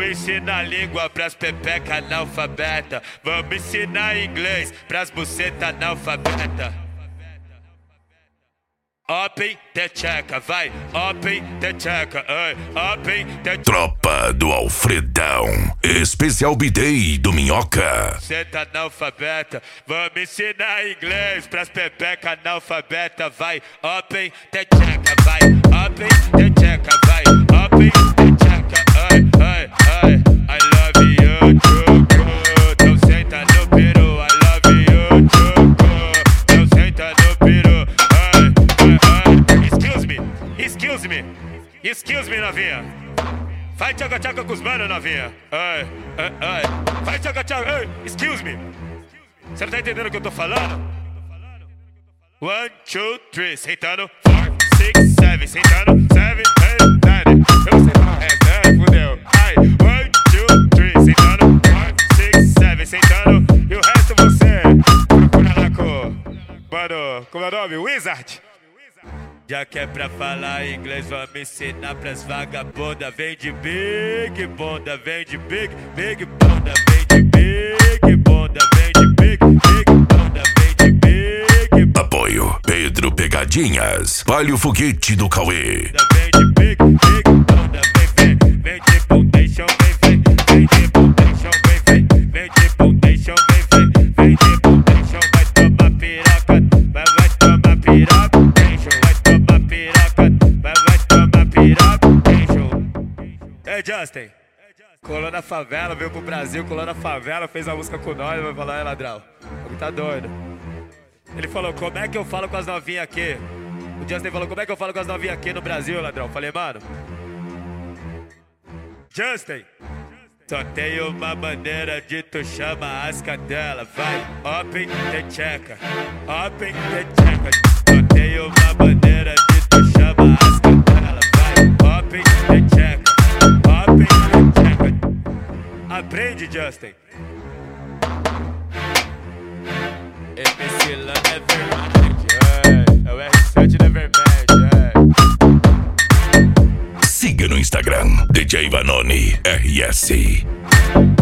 ensinar língua pras pepeca analfabeta. Vamos ensinar inglês pras buceta analfabeta. Open the checa, vai, open the checa, open the checa. Tropa do Alfredão, especial B-Day do Minhoca. Cê tá analfabeta, vamos ensinar inglês pras pepeca analfabeta, vai, open the checa, vai, open the checa, vai, open the checa, I love you, Choco, então senta no peru, I love you, Choco, então senta no peru. Excuse me, novinha. Vai tchaca-tchaca com os manos, novinha. Vai tchaca-tchaca, excuse me. Você não tá entendendo o que eu tô falando? 1, 2, 3, sentando. 4, 6, 7, sentando. 7, 8, 9. Eu sei falar fudeu. 1, 2, 3, sentando. 4, 6, 7, sentando. E o resto você procura lá com... Mano, como é o nome? Wizard. Já que é pra falar inglês, vamos ensinar pras vagabundas. Vem de big bunda, vem de big bunda, vem de big bunda, vem de big bunda, vem de big. Apoio Pedro Pegadinhas, Palio Foguete do Cauê. Vem de big bunda, vem de bundation, vem de bundation, vem de bundation, vem de bundation. Vai tomar piroca, vai tomar piroca. Justin, colou na favela, veio pro Brasil, colou na favela, fez a música com nós, vai falar, ladrão, ele tá doido. Ele falou, como é que eu falo com as novinhas aqui? O Justin falou, como é que eu falo com as novinhas aqui no Brasil, ladrão? Falei, mano, Justin, só tem uma maneira de tu chama as cadelas, vai, open the checa, open the checa. Só tem uma maneira de tu chama as cadelas, vai, open the checa. Aprende, Justin. MC Lan é verdade, é o R7 da verdade. Siga no Instagram, DJ Vanoni RS.